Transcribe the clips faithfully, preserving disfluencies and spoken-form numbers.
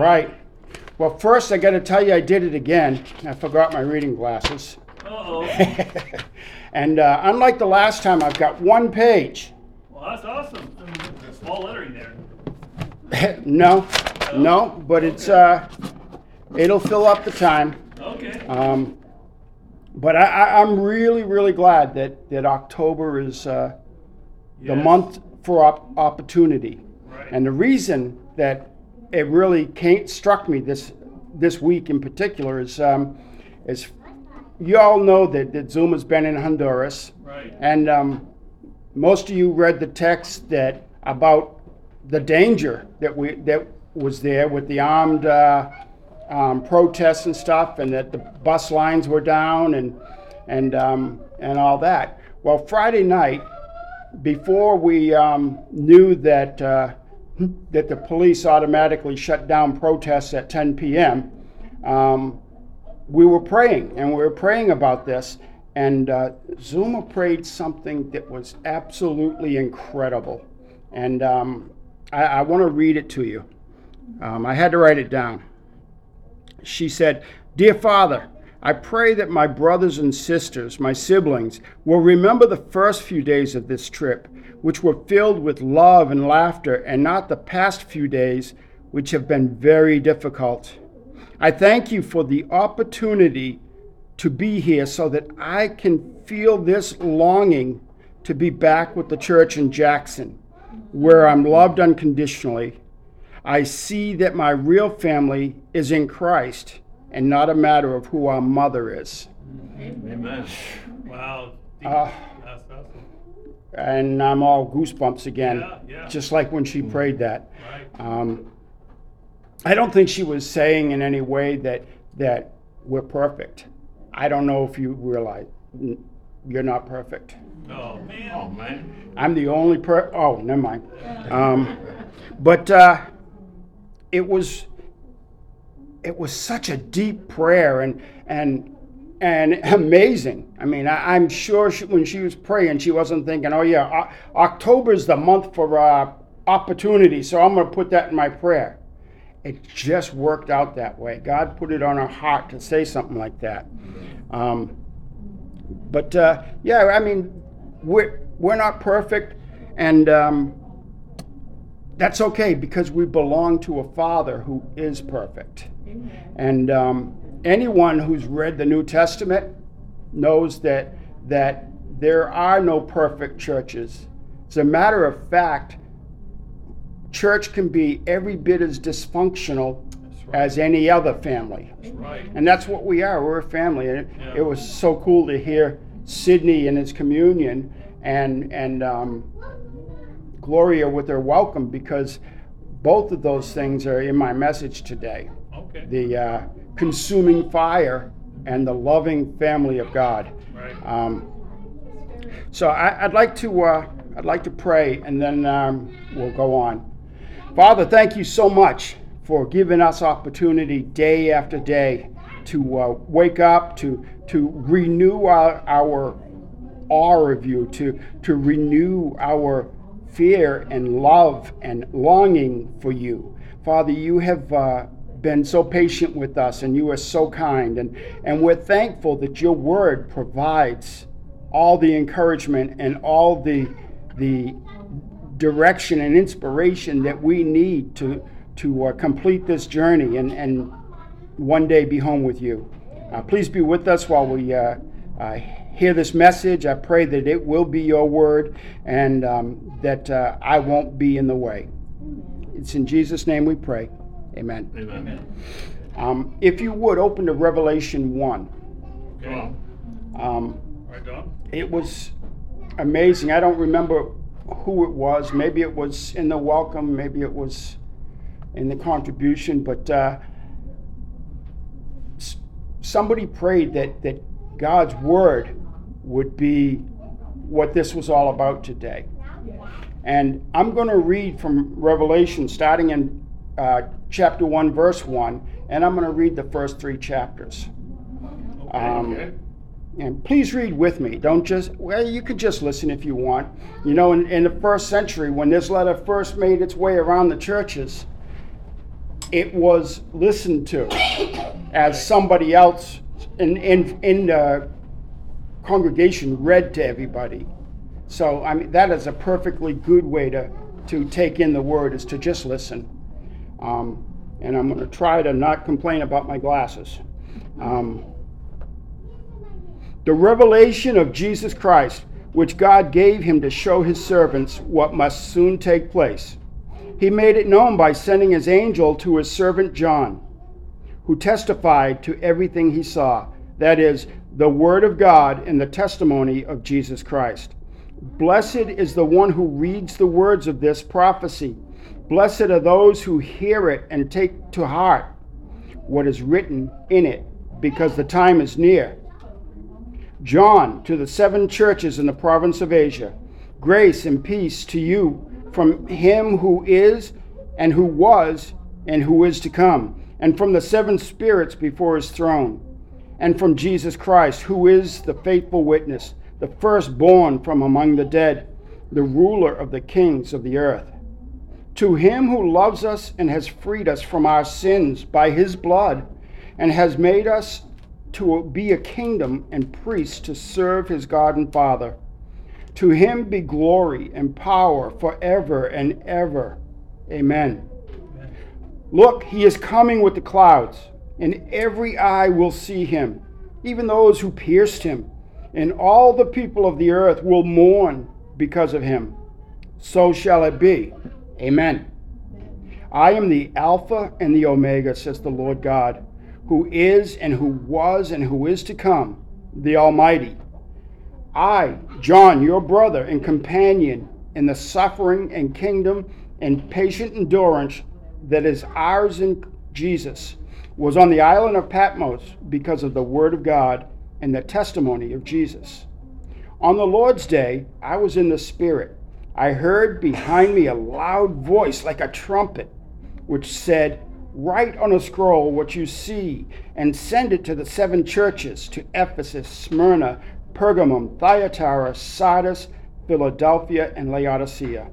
right. Well, first I got to tell you I did it again. I forgot my reading glasses. Uh-oh. And uh, unlike the last time, I've got one page. Well, that's awesome. There's small lettering there. no, no, but it's uh, it'll fill up the time. Okay. Um, but I, I, I'm really, really glad that, that October is uh, the Yes. month for op- opportunity. Right. And the reason that it really came, struck me this this week in particular is um, is you all know that, that Zuma's been in Honduras, Right. and um, most of you read the text that about the danger that we that was there with the armed uh, um, protests and stuff, and that the bus lines were down and and um, and all that. Well, Friday night, before we um, knew that uh, that the police automatically shut down protests at ten p.m., um, we were praying, and we were praying about this, and uh, Zuma prayed something that was absolutely incredible, and um, I, I want to read it to you. Um, I had to write it down. She said, "Dear Father, I pray that my brothers and sisters, my siblings, will remember the first few days of this trip, which were filled with love and laughter, and not the past few days, which have been very difficult. I thank you for the opportunity to be here so that I can feel this longing to be back with the church in Jackson, where I'm loved unconditionally. I see that my real family is in Christ and not a matter of who our mother is." Amen. Wow. Uh, That's awesome. and I'm all goosebumps again, Yeah, yeah. just like when she prayed that. Right. Um, I don't think she was saying in any way that that we're perfect. I don't know if you realize n- you're not perfect. Oh, man. Oh, man. I'm the only per. Oh, never mind. Um, but uh, it was it was such a deep prayer and and and amazing. I mean, I, I'm sure she, when she was praying, she wasn't thinking, "Oh yeah, o- October's the month for uh, opportunity, so I'm going to put that in my prayer." It just worked out that way. God put it on her heart to say something like that. Um, but uh, yeah, I mean, we're we're not perfect, and um, that's okay because we belong to a Father who is perfect. And um, anyone who's read the New Testament knows that that there are no perfect churches. As a matter of fact, church can be every bit as dysfunctional right. as any other family. That's right. And that's what we are. We're a family. And it, Yeah. it was so cool to hear Sydney in his communion and and um, Gloria with her welcome, because both of those things are in my message today. Okay. The uh, consuming fire and the loving family of God. Right. Um, so I, I'd like to uh, I'd like to pray, and then um, we'll go on. Father, thank you so much for giving us opportunity day after day to uh, wake up, to to renew our, our awe of you, to to renew our fear and love and longing for you. Father, you have uh, been so patient with us, and you are so kind, and, and we're thankful that your word provides all the encouragement and all the the direction and inspiration that we need to to uh, complete this journey and, and one day be home with you. Uh, please be with us while we uh, uh, hear this message. I pray that it will be your word, and um, that uh, I won't be in the way. It's in Jesus' name we pray. Amen. Amen. Um, if you would, open to Revelation one. Okay. Um, Right, Don? it was amazing. I don't remember who it was. Maybe it was in the welcome, maybe it was in the contribution, but uh, s- somebody prayed that, that God's word would be what this was all about today. And I'm going to read from Revelation, starting in uh, chapter one, verse one, and I'm going to read the first three chapters. Um, Okay. And please read with me. Don't just, well, you could just listen if you want. You know, in, in the first century, when this letter first made its way around the churches, it was listened to as somebody else in, in, in the congregation read to everybody. So I mean, that is a perfectly good way to, to take in the word, is to just listen. Um, and I'm going to try to not complain about my glasses. Um, the revelation of Jesus Christ, which God gave him to show his servants what must soon take place. He made it known by sending his angel to his servant John, who testified to everything he saw, that is, the word of God and the testimony of Jesus Christ. Blessed is the one who reads the words of this prophecy. Blessed are those who hear it and take to heart what is written in it, because the time is near. John, to the seven churches in the province of Asia, grace and peace to you from him who is, and who was, and who is to come, and from the seven spirits before his throne, and from Jesus Christ, who is the faithful witness, the firstborn from among the dead, the ruler of the kings of the earth. To him who loves us and has freed us from our sins by his blood, and has made us to be a kingdom and priests to serve his God and Father. To him be glory and power forever and ever. Amen. Amen. Look, he is coming with the clouds, and every eye will see him, even those who pierced him, and all the people of the earth will mourn because of him. So shall it be. Amen. I am the Alpha and the Omega, says the Lord God, who is and who was and who is to come, the Almighty. I, John, your brother and companion in the suffering and kingdom and patient endurance that is ours in Jesus, was on the island of Patmos because of the word of God and the testimony of Jesus. On the Lord's day, I was in the Spirit. I heard behind me a loud voice like a trumpet, which said, "Write on a scroll what you see and send it to the seven churches, to Ephesus, Smyrna, Pergamum, Thyatira, Sardis, Philadelphia, and Laodicea."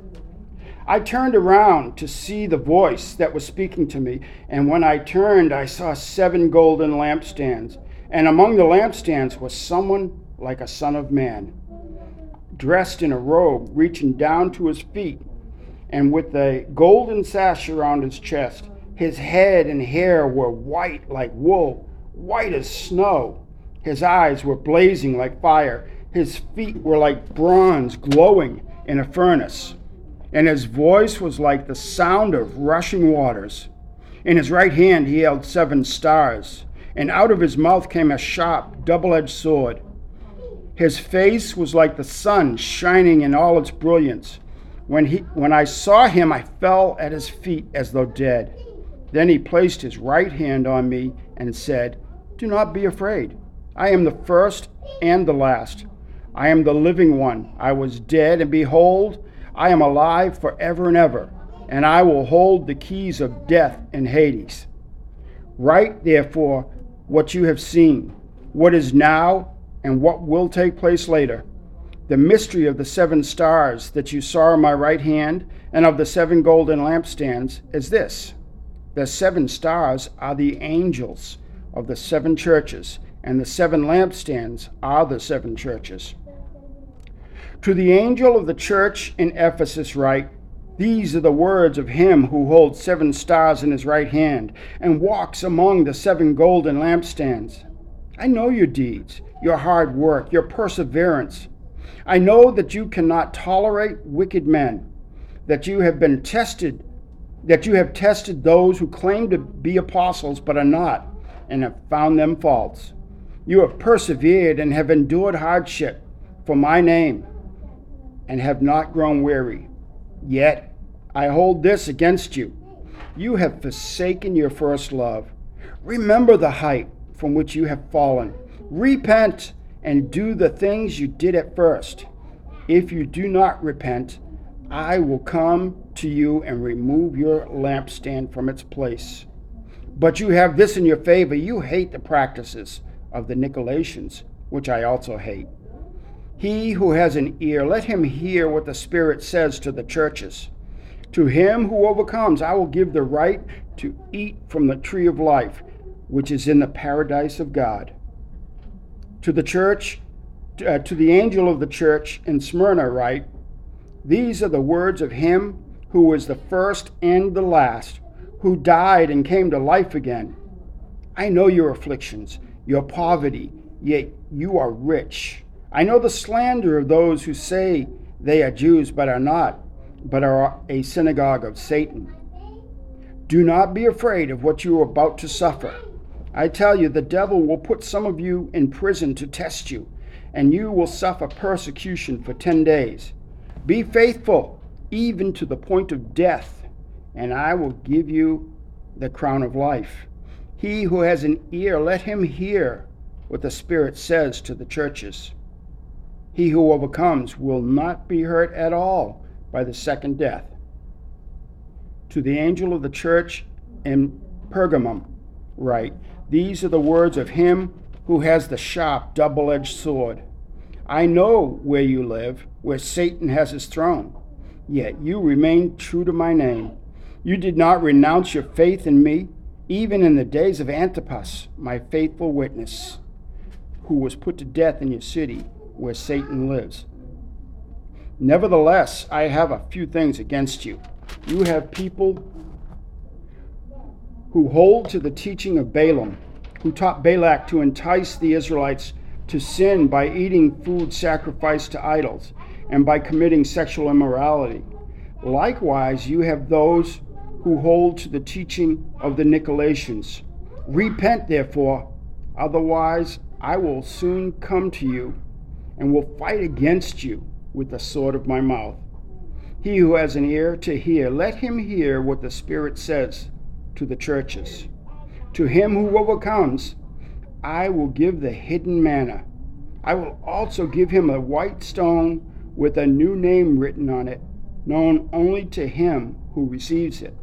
I turned around to see the voice that was speaking to me, and when I turned, I saw seven golden lampstands, and among the lampstands was someone like a son of man, dressed in a robe reaching down to his feet, and with a golden sash around his chest. His head and hair were white like wool, white as snow. His eyes were blazing like fire. His feet were like bronze glowing in a furnace. And his voice was like the sound of rushing waters. In his right hand he held seven stars, and out of his mouth came a sharp, double-edged sword. His face was like the sun shining in all its brilliance. When he, when I saw him, I fell at his feet as though dead. Then he placed his right hand on me and said, "Do not be afraid. I am the first and the last. I am the living one. I was dead, and behold, I am alive forever and ever, and I will hold the keys of death and Hades. Write, therefore, what you have seen, what is now, and what will take place later. The mystery of the seven stars that you saw in my right hand and of the seven golden lampstands is this. The seven stars are the angels of the seven churches, and the seven lampstands are the seven churches. To the angel of the church in Ephesus write, these are the words of him who holds seven stars in his right hand and walks among the seven golden lampstands. I know your deeds, your hard work, your perseverance. I know that you cannot tolerate wicked men, that you have been tested, that you have tested those who claim to be apostles but are not, and have found them false. You have persevered and have endured hardship for my name, and have not grown weary. Yet I hold this against you. You have forsaken your first love. Remember the height from which you have fallen. Repent and do the things you did at first. If you do not repent, I will come to you and remove your lampstand from its place. But you have this in your favor. You hate the practices of the Nicolaitans, which I also hate. He who has an ear, let him hear what the Spirit says to the churches. To him who overcomes, I will give the right to eat from the tree of life, which is in the paradise of God. To the church, uh, to the angel of the church in Smyrna write, these are the words of him who was the first and the last, who died and came to life again. I know your afflictions, your poverty, yet you are rich. I know the slander of those who say they are Jews but are not, but are a synagogue of Satan. Do not be afraid of what you are about to suffer. I tell you, the devil will put some of you in prison to test you, and you will suffer persecution for ten days. Be faithful, even to the point of death, and I will give you the crown of life. He who has an ear, let him hear what the Spirit says to the churches. He who overcomes will not be hurt at all by the second death. To the angel of the church in Pergamum write, these are the words of him who has the sharp, double-edged sword. I know where you live, where Satan has his throne, yet you remain true to my name. You did not renounce your faith in me, even in the days of Antipas, my faithful witness, who was put to death in your city where Satan lives. Nevertheless, I have a few things against you. You have people who hold to the teaching of Balaam, who taught Balak to entice the Israelites to sin by eating food sacrificed to idols and by committing sexual immorality. Likewise, you have those who hold to the teaching of the Nicolaitans. Repent, therefore, otherwise I will soon come to you and will fight against you with the sword of my mouth. He who has an ear to hear, let him hear what the Spirit says to the churches. To him who overcomes, I will give the hidden manna. I will also give him a white stone with a new name written on it, known only to him who receives it.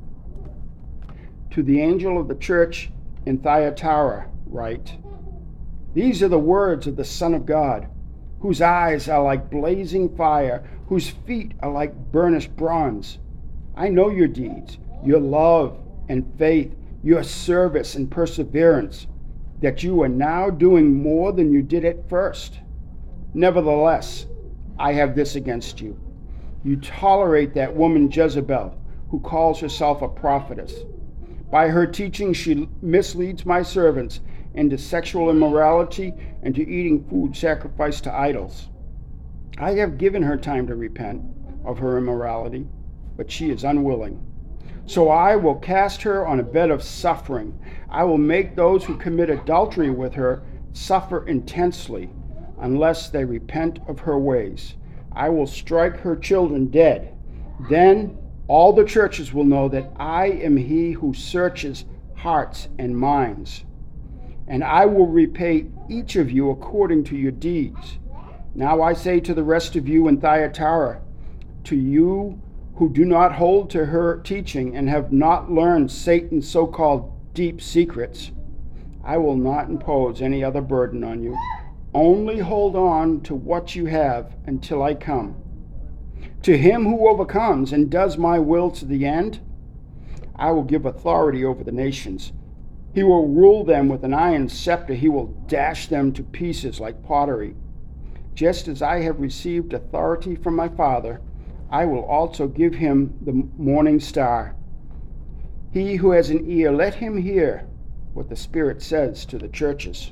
To the angel of the church in Thyatira write, these are the words of the Son of God, whose eyes are like blazing fire, whose feet are like burnished bronze. I know your deeds, your love and faith, your service and perseverance, that you are now doing more than you did at first. Nevertheless, I have this against you. You tolerate that woman Jezebel, who calls herself a prophetess. By her teaching, she misleads my servants into sexual immorality and to eating food sacrificed to idols. I have given her time to repent of her immorality, but she is unwilling. So I will cast her on a bed of suffering. I will make those who commit adultery with her suffer intensely, unless they repent of her ways. I will strike her children dead. Then all the churches will know that I am he who searches hearts and minds. And I will repay each of you according to your deeds. Now I say to the rest of you in Thyatira, to you who do not hold to her teaching and have not learned Satan's so-called deep secrets, I will not impose any other burden on you. Only hold on to what you have until I come. To him who overcomes and does my will to the end, I will give authority over the nations. He will rule them with an iron scepter. He will dash them to pieces like pottery. Just as I have received authority from my Father, I will also give him the morning star. He who has an ear, let him hear what the Spirit says to the churches.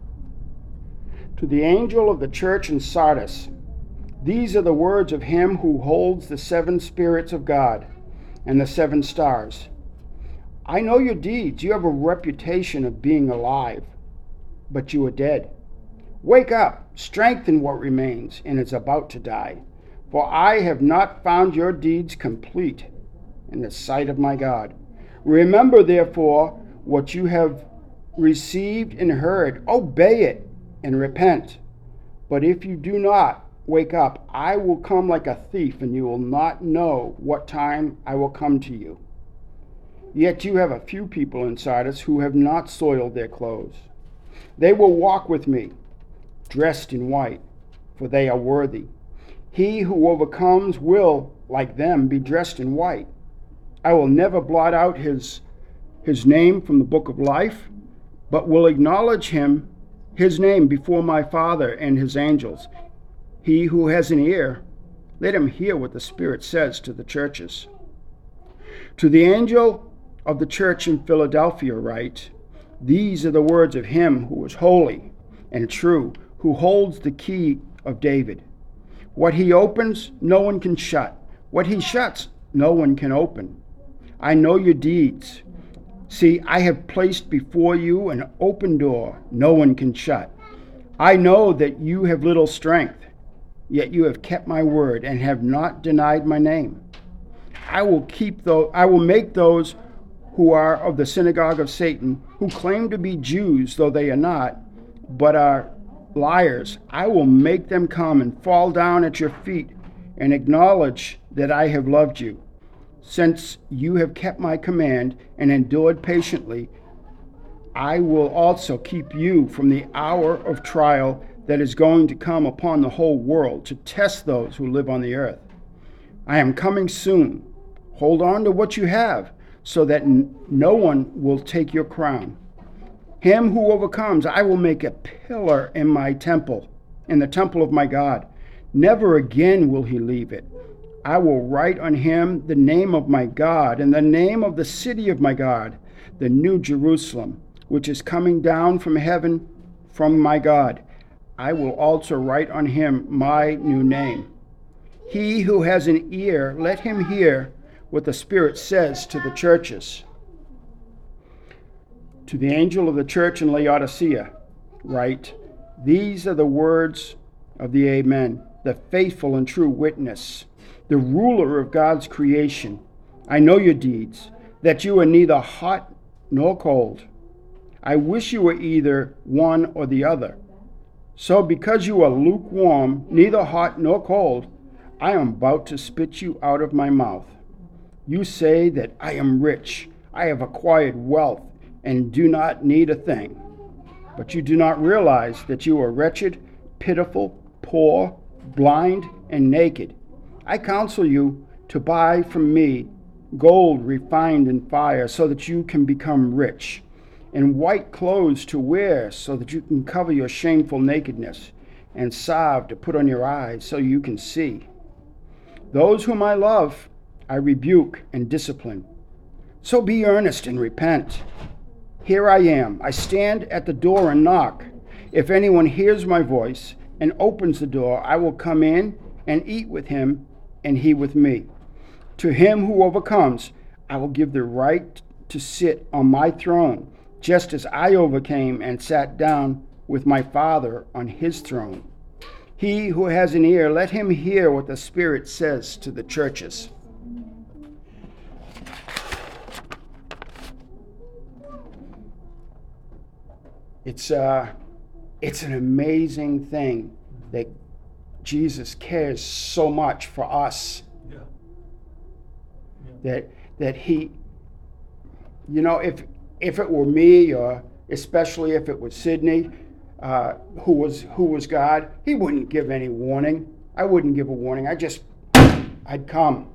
To the angel of the church in Sardis, these are the words of him who holds the seven spirits of God and the seven stars. I know your deeds. You have a reputation of being alive, but you are dead. Wake up, strengthen what remains and is about to die. For I have not found your deeds complete in the sight of my God. Remember, therefore, what you have received and heard. Obey it and repent. But if you do not wake up, I will come like a thief, and you will not know what time I will come to you. Yet you have a few people in Sardis who have not soiled their clothes. They will walk with me, dressed in white, for they are worthy. He who overcomes will, like them, be dressed in white. I will never blot out his, his name from the book of life, but will acknowledge him, his name before my Father and his angels. He who has an ear, let him hear what the Spirit says to the churches. To the angel of the church in Philadelphia write, these are the words of him who is holy and true, who holds the key of David. What he opens, no one can shut. What he shuts, no one can open. I know your deeds. See, I have placed before you an open door no one can shut. I know that you have little strength, yet you have kept my word and have not denied my name. I will keep those, I will make those who are of the synagogue of Satan, who claim to be Jews, though they are not, but are liars. I will make them come and fall down at your feet and acknowledge that I have loved you. Since you have kept my command and endured patiently, I will also keep you from the hour of trial that is going to come upon the whole world to test those who live on the earth. I am coming soon. Hold on to what you have, so that n- no one will take your crown. Him who overcomes, I will make a pillar in my temple, in the temple of my God. Never again will he leave it. I will write on him the name of my God and the name of the city of my God, the new Jerusalem, which is coming down from heaven from my God. I will also write on him my new name. He who has an ear, let him hear what the Spirit says to the churches. To the angel of the church in Laodicea, write, these are the words of the Amen, the faithful and true witness, the ruler of God's creation. I know your deeds, that you are neither hot nor cold. I wish you were either one or the other. So because you are lukewarm, neither hot nor cold, I am about to spit you out of my mouth. You say that I am rich, I have acquired wealth, and do not need a thing. But you do not realize that you are wretched, pitiful, poor, blind, and naked. I counsel you to buy from me gold refined in fire, so that you can become rich, and white clothes to wear, so that you can cover your shameful nakedness, and salve to put on your eyes, so you can see. Those whom I love, I rebuke and discipline. So be earnest and repent. Here I am. I stand at the door and knock. If anyone hears my voice and opens the door, I will come in and eat with him, and he with me. To him who overcomes, I will give the right to sit on my throne, just as I overcame and sat down with my Father on his throne. He who has an ear, let him hear what the Spirit says to the churches. It's, uh, it's an amazing thing that Jesus cares so much for us. Yeah. Yeah. That that he, you know, if if it were me, or especially if it was Sidney, uh, who was who was God, he wouldn't give any warning. I wouldn't give a warning. I just, I'd come.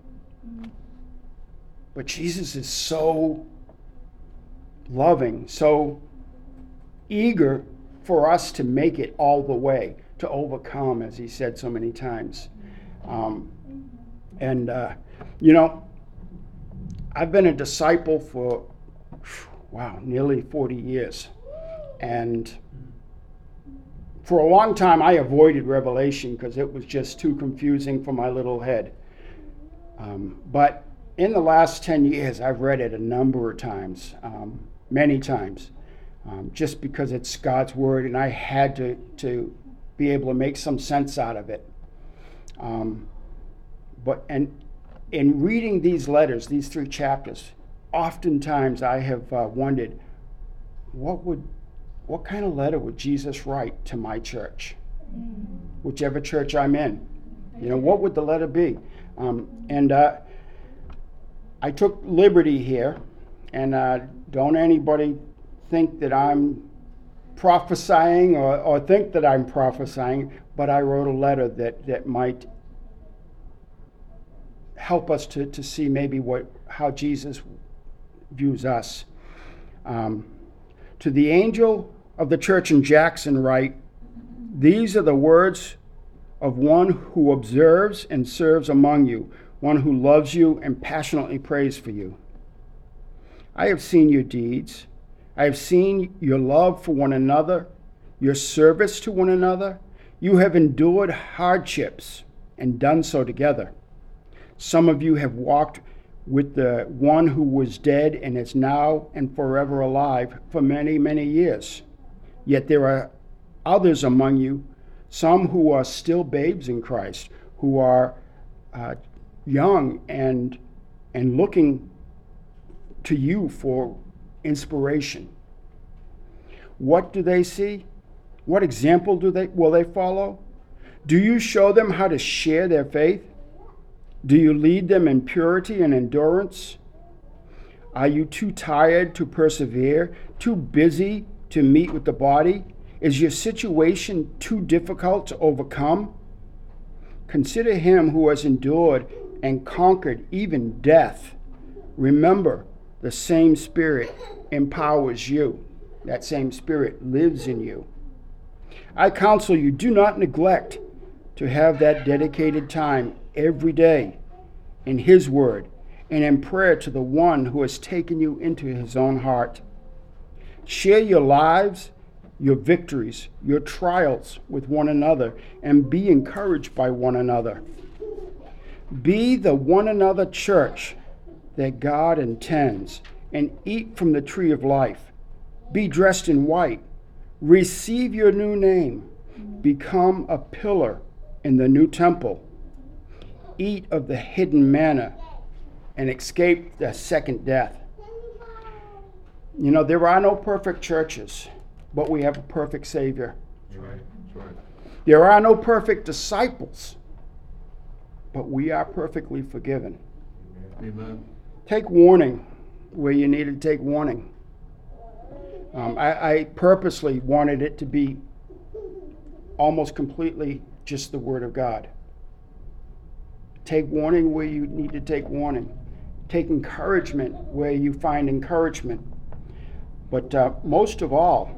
But Jesus is so loving, so eager for us to make it all the way, to overcome, as he said so many times. Um, and, uh, you know, I've been a disciple for, wow, nearly forty years. And for a long time, I avoided Revelation because it was just too confusing for my little head. Um, but in the last ten years, I've read it a number of times, um, many times, um, just because it's God's word, and I had to, to be able to make some sense out of it. Um, but and in reading these letters, these three chapters, oftentimes I have uh, wondered, what would, what kind of letter would Jesus write to my church, whichever church I'm in? You know, what would the letter be? Um, and uh, I took liberty here, and uh, don't anybody think that I'm prophesying or, or think that I'm prophesying, but I wrote a letter that, that might help us to, to see maybe what how Jesus views us. Um, to the angel of the church in Jackson write, these are the words of one who observes and serves among you, one who loves you and passionately prays for you. I have seen your deeds. I have seen your love for one another, your service to one another. You have endured hardships and done so together. Some of you have walked with the one who was dead and is now and forever alive for many, many years. Yet there are others among you, some who are still babes in Christ, who are uh, young and and looking to you for inspiration. What do they see? What example do they will they follow? Do you show them how to share their faith? Do you lead them in purity and endurance? Are you too tired to persevere, too busy to meet with the body? Is your situation too difficult to overcome? Consider him who has endured and conquered even death. Remember, the same Spirit empowers you. That same Spirit lives in you. I counsel you, do not neglect to have that dedicated time every day in his word and in prayer to the one who has taken you into his own heart. Share your lives, your victories, your trials with one another, and be encouraged by one another. Be the one another church that God intends, and eat from the tree of life. Be dressed in white. Receive your new name. Become a pillar in the new temple. Eat of the hidden manna and escape the second death. You know, there are no perfect churches, but we have a perfect Savior. Right. That's right. There are no perfect disciples, but we are perfectly forgiven. Amen. Take warning where you need to take warning. Um, I, I purposely wanted it to be almost completely just the Word of God. Take warning where you need to take warning. Take encouragement where you find encouragement. But uh, most of all,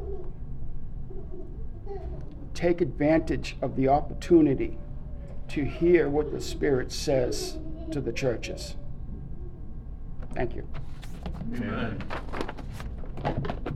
take advantage of the opportunity to hear what the Spirit says to the churches. Thank you. Amen.